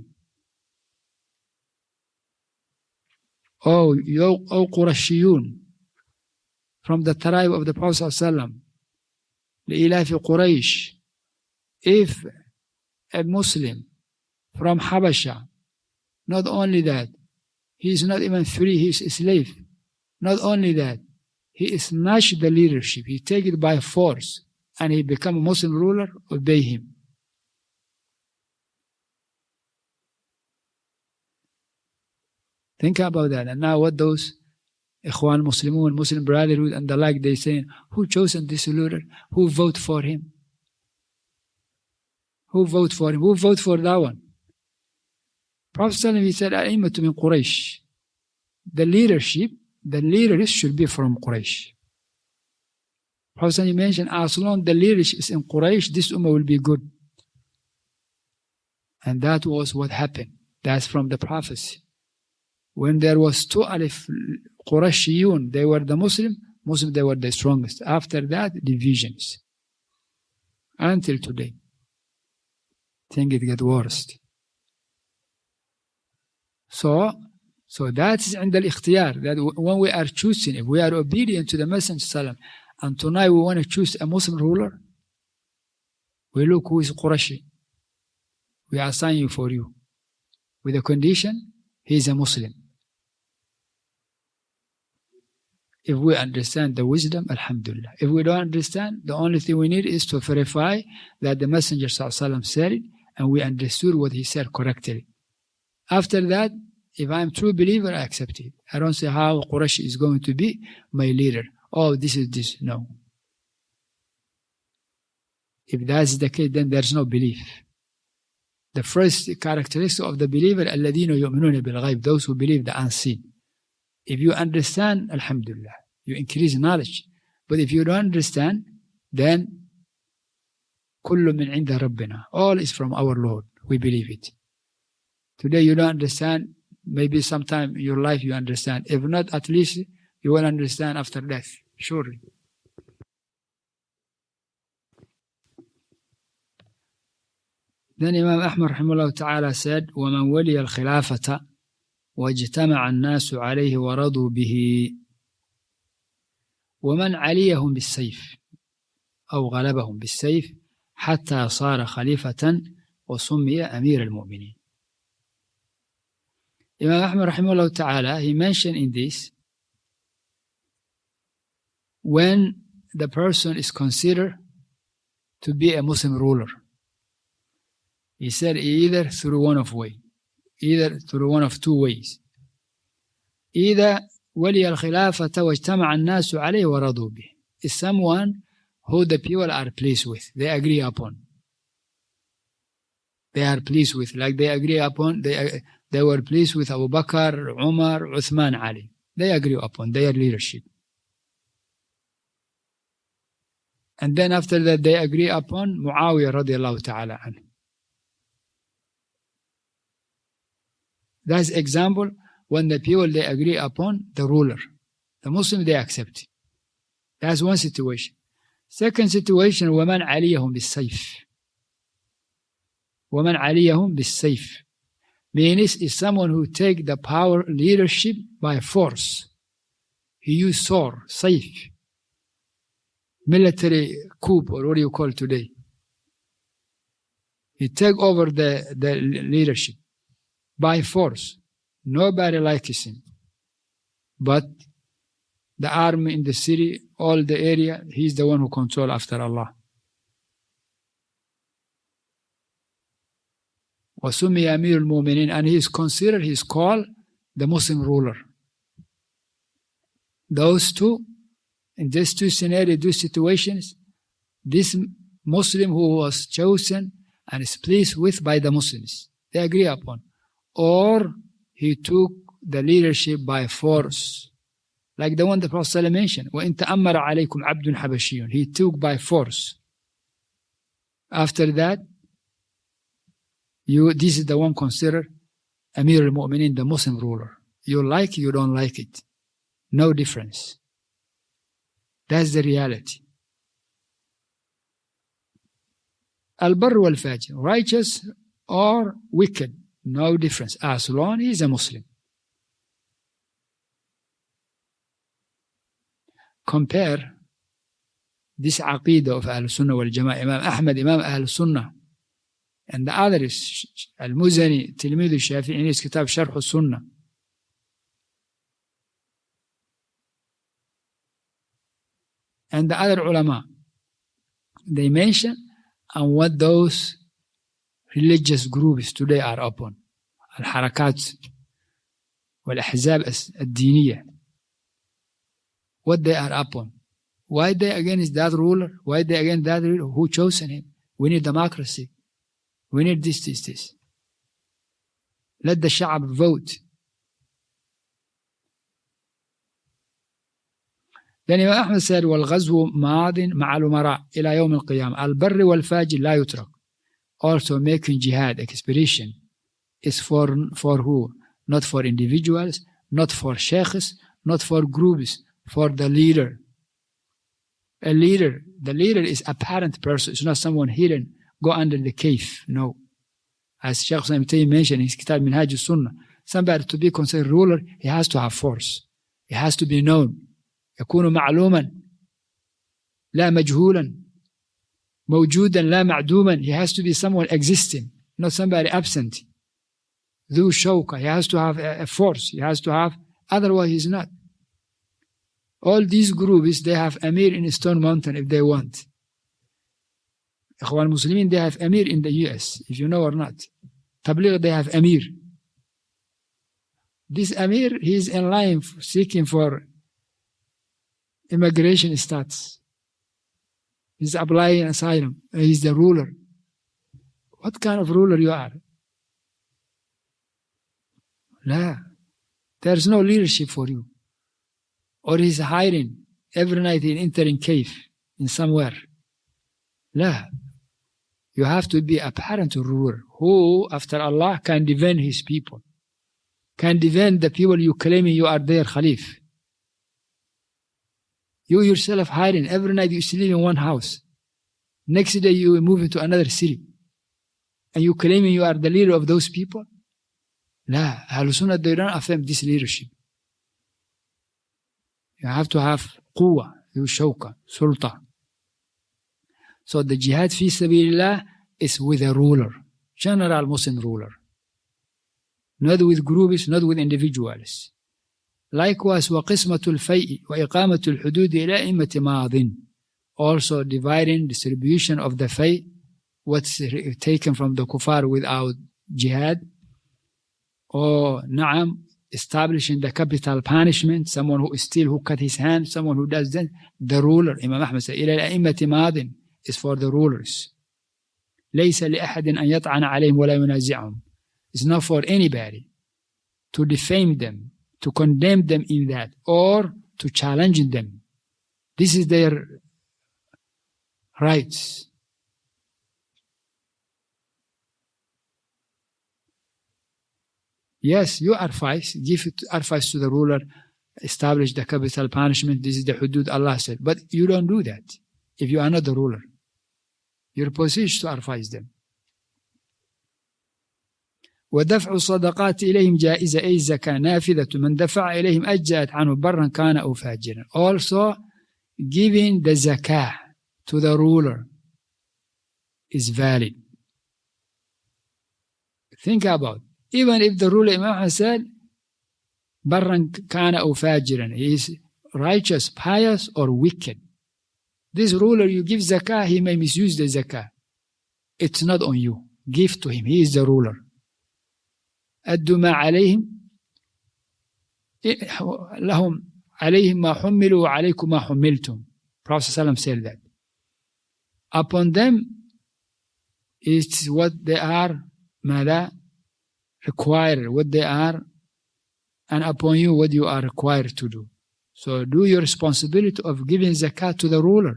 Oh, oh Qurashiyun, from the tribe of the Prophet ﷺ, لإلاف قريش. If a Muslim from Habasha, not only that, He is not even free, he is a slave. Not only that, he snatched the leadership, he take it by force, and he become a Muslim ruler, obey him. Think about that. And now what those Ikhwan Muslimun, Muslim Brotherhood and the like, they say, who chosen this ruler? Who vote for him? Who vote for him? Who vote for that one? Prophet ﷺ, he said, A'immatu min Quraysh. The leadership, the leaders should be from Quraysh. Prophet ﷺ mentioned, as long the leadership is in Quraysh, this ummah will be good. And that was what happened. That's from the prophecy. When there was two alif Qurashiyun, they were the Muslim, Muslim, they were the strongest. After that, divisions. Until today. I think it get worse. So, so that is عند الاختيار. That when we are choosing, if we are obedient to the Messenger Sallam, and tonight we want to choose a Muslim ruler, we look who is Qurashi. We assign you for you. With the condition, he is a Muslim. If we understand the wisdom, alhamdulillah. If we don't understand, the only thing we need is to verify that the Messenger ﷺ said it, and we understood what he said correctly. After that, if I'm a true believer, I accept it. I don't say how Quraysh is going to be my leader. Oh, this is this. No. If that's the case, then there's no belief. The first characteristic of the believer, الَّذِينَ يُؤْمِنُونَ بِالْغَيْبِ, those who believe the unseen. If you understand, alhamdulillah, you increase knowledge. But if you don't understand, then كُلُّ مِنْ عِنْدَ رَبِّنَا, all is from our Lord. We believe it. Today you don't understand, maybe sometime in your life you understand. If not, at least you will understand after death, surely. Then Imam Ahmad rahimahullah ta'ala said, وَمَنْ وَلِيَ الْخِلَافَةَ وَاجْتَمَعَ النَّاسُ عَلَيْهِ وَرَضُوا بِهِ وَمَنْ عَلِيَهُمْ بِالسَّيْفِ أو غلبهم بالسيف حتى صار خليفة وسمي أمير المؤمنين. Imam Ahmad rahimahullah ta'ala, he mentioned in this, when the person is considered to be a Muslim ruler, he said either through one of way, either through one of two ways. Either ولي الخلافة واجتمع الناس عليه ورضوا به, is someone who the people are pleased with, they agree upon. They are pleased with, like they agree upon, they, they were pleased with Abu Bakr, Umar, Uthman, Ali. They agree upon their leadership. And then after that they agree upon Muawiyah radiallahu ta'ala anhu. That's example when the people they agree upon the ruler. The Muslim they accept. That's one situation. Second situation, وَمَنْ عَلِيَهُمْ بِالسَّيْفِ. وَمَنْ عَلِيَهُمْ بِالسَّيْفِ means is someone who take the power leadership by force. He used sword, saif, military coup, or what do you call it today. He take over the, the leadership by force. Nobody likes him. But the army in the city, all the area, he's the one who control after Allah. وَسُمِّيَ أَمِيرُ الْمُؤْمِنِينَ, and he is considered, he is called the Muslim ruler. Those two, in these two scenarios, two situations, this Muslim who was chosen and is pleased with by the Muslims, they agree upon. Or he took the leadership by force. Like the one the Prophet ﷺ mentioned, وَإِن تَأَمَّرَ عَلَيْكُمْ عَبْدٌ حَبَشِيٌّ, he took by force. After that, you, this is the one considered Amir al-Mu'minin, the Muslim ruler. You like, you don't like it. No difference. That's the reality. Al-Barr wal-Fajr, righteous or wicked, no difference, as long as he is a Muslim. Compare this Aqidah of Ahl-Sunnah wal-Jama'ah, Imam Ahmad, Imam Ahl-Sunnah, and the other is Al-Muzani, Tilmid al-Shafi'i, in his kitab Sharh al-Sunnah. and the other ulama, they mention and what those religious groups today are upon. Al-Harakat wal-Ahzab al-Diniyah. What they are upon. Why they against that ruler? Why they against that ruler? Who chosen him? We need democracy. We need this, this, this. Let the Sha'ab vote. Then Imam Ahmad said, وَالْغَزْوُ مَاضٍ مَعَ الْأُمَرَاءِ إِلَى يَوْمِ الْقِيَامَةِ الْبَرِّ وَالْفَاجِرِ لَا يُتْرَكُ. Also making jihad, expedition, is for, for who? Not for individuals, not for sheikhs, not for groups, for the leader. A leader, the leader is a apparent person. It's not someone hidden, go under the cave. No. As Shaykh Ibn Taymiyyah mentioned in his Kitab Minhaj al-Sunnah, somebody to be considered ruler, he has to have force. He has to be known. يكون معلوما لا مجهولا موجودا لا معدوما. He has to be someone existing, not somebody absent. ذو شوكة. He has to have a force. He has to have, otherwise he's not. All these groups, they have Amir in Stone Mountain if they want. Ikhwan Muslimin, they have Amir in the U S, if you know or not. Tabligh, they have Amir. This Amir, he is in line seeking for immigration status. He's applying asylum. He's the ruler. What kind of ruler you are? La. There's no leadership for you. Or he's hiding every night in entering cave in somewhere. La. You have to be apparent ruler who, after Allah, can defend his people. Can defend the people you claiming you are their Khalif. You yourself hiding. Every night you sleep in one house. Next day you move into another city. And you claiming you are the leader of those people? La. Ahlul Sunnah, they don't affirm this leadership. You have to have quwwah, shawka, sulta. So the jihad fi sabilillah is with a ruler, general Muslim ruler. Not with groups, not with individuals. Likewise, وَقِسْمَةُ الْفَيْءِ وَإِقَامَةُ الْحُدُودِ إِلَى أَئِمَّةِ مَاضٍ. Also dividing, distribution of the fay, what's taken from the kuffar without jihad. Or, na'am, establishing the capital punishment, someone who steals, who cut his hand, someone who does that. The ruler, Imam Ahmad said, إِلَى الْأَئِمَّةِ مَاضٍ is for the rulers. لَيْسَ لِأَحَدٍ أَنْ يَطْعَنَ عَلَيْهِمْ وَلَا يُنَازِعُهُم. It's not for anybody to defame them, to condemn them in that, or to challenge them. This is their rights. Yes, you advise, give advice to the ruler, establish the capital punishment. This is the hudud Allah said. But you don't do that if you are not the ruler. Your position to advise them. ودفع الصدقات إليهم جائزة أي الزكاة نافذة من دفع إليهم أجزأت عنه برا كان أو فاجرا. Also, giving the zakah to the ruler is valid. Think about, even if the ruler Imam said برا كان أو فاجرا, he is righteous, pious or wicked. This ruler you give zakah, he may misuse the zakah. It's not on you. Give to him. He is the ruler. أدوا ما عليهم لهم عليهم ما حملوا وعليكم ما حملتم. Prophet ﷺ said that. Upon them it's what they are ماذا required, what they are, and upon you what you are required to do. So do your responsibility of giving zakat to the ruler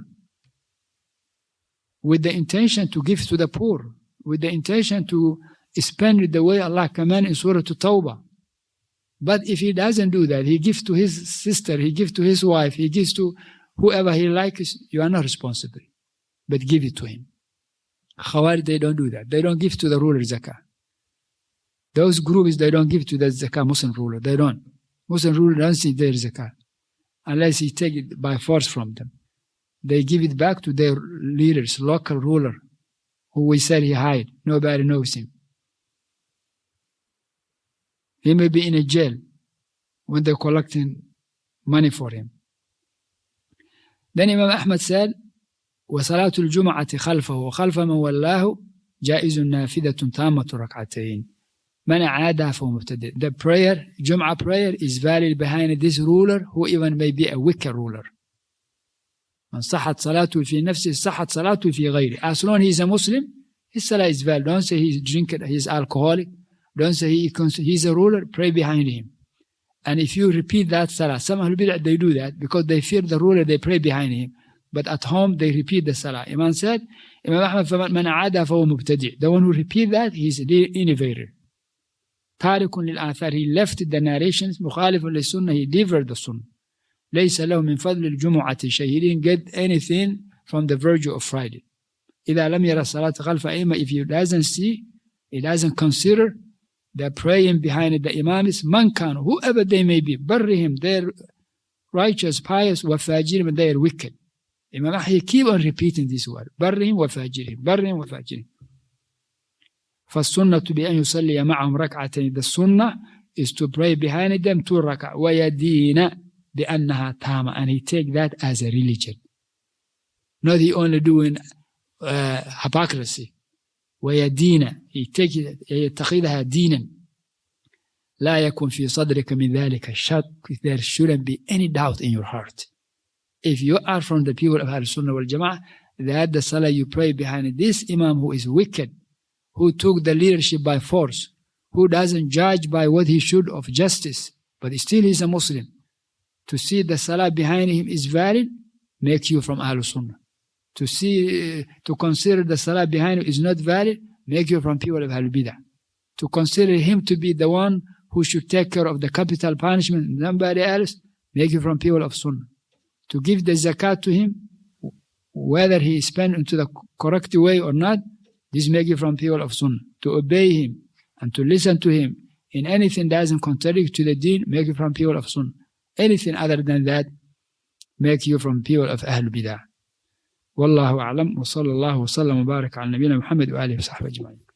with the intention to give to the poor, with the intention to spend it the way Allah commanded in Surah Tawbah. But if he doesn't do that, he gives to his sister, he gives to his wife, he gives to whoever he likes, you are not responsible. But give it to him. Khawarij, they don't do that. They don't give to the ruler zakah. Those groups, they don't give to the zakah Muslim ruler. They don't. Muslim ruler doesn't see their zakah unless he take it by force from them. They give it back to their leaders, local ruler, who we said he hide. Nobody knows him. He may be in a jail when they're collecting money for him. Then Imam Ahmad said, وصلاة الجمعة خلفه وخلف من ولاه جائز نافذة تامة ركعتين من عادها فهو مبتدئ. The prayer, Jum'ah prayer is valid behind this ruler who even may be a wicked ruler. من صحت صلاته في نفسه صحت صلاته في غيره. As long as he is a Muslim, his salah is valid. Don't say he's drinking, he's alcoholic. Don't say he, he's a ruler, pray behind him. And if you repeat that salah, some Ahlul Bidah, they do that because they fear the ruler, they pray behind him. But at home, they repeat the salah. Imam said, Imam Ahmad, فَمَنْ عَادَ فَهُوَ مُبْتَدِعٌ. The one who repeat that, he's an innovator. تارك للآثار, he left the narrations. مخالف للسنة, he diverted the sunnah. ليس له من فضل الجمعة شيء. He didn't get anything from the virtue of Friday. إذا لم يرى الصلاة خلف أئمة, if he doesn't see, he doesn't consider the praying behind the imams, man can, whoever they may be, برهم, they're righteous, pious, وفاجرهم, they're wicked. Imam Ahmad keep on repeating this word, برهم وفاجرهم, برهم وفاجرهم. فالسنة بأن يصلي معهم ركعتين. The sunnah is to pray behind them two rak'ah. ويدين بأنها تامة, and he take that as a religion. Not he only doing uh, hypocrisy. ويدين, he take it, يتخذها دينا. لا يكون في صدرك من ذلك شك. There shouldn't be any doubt in your heart. If you are from the people of Ahlul Sunnah wal Jama'ah, that the salah you pray behind this imam who is wicked, who took the leadership by force, who doesn't judge by what he should of justice, but still he is a Muslim. To see the salah behind him is valid, make you from Ahlul Sunnah. To see, uh, to consider the salah behind him is not valid, make you from people of Ahlul Bidah. To consider him to be the one who should take care of the capital punishment, nobody else, make you from people of Sunnah. To give the zakat to him, whether he is spent into the correct way or not, this make you from people of Sunnah. To obey him and to listen to him in anything that doesn't contradict to the deen, make you from people of Sunnah. Anything other than that, make you from people of Ahlul Bidah. Wallahu a'lam, wa sallallahu wa sallam wa barak ala nabiyina Muhammad wa alihi wa sahbihi ajma'in.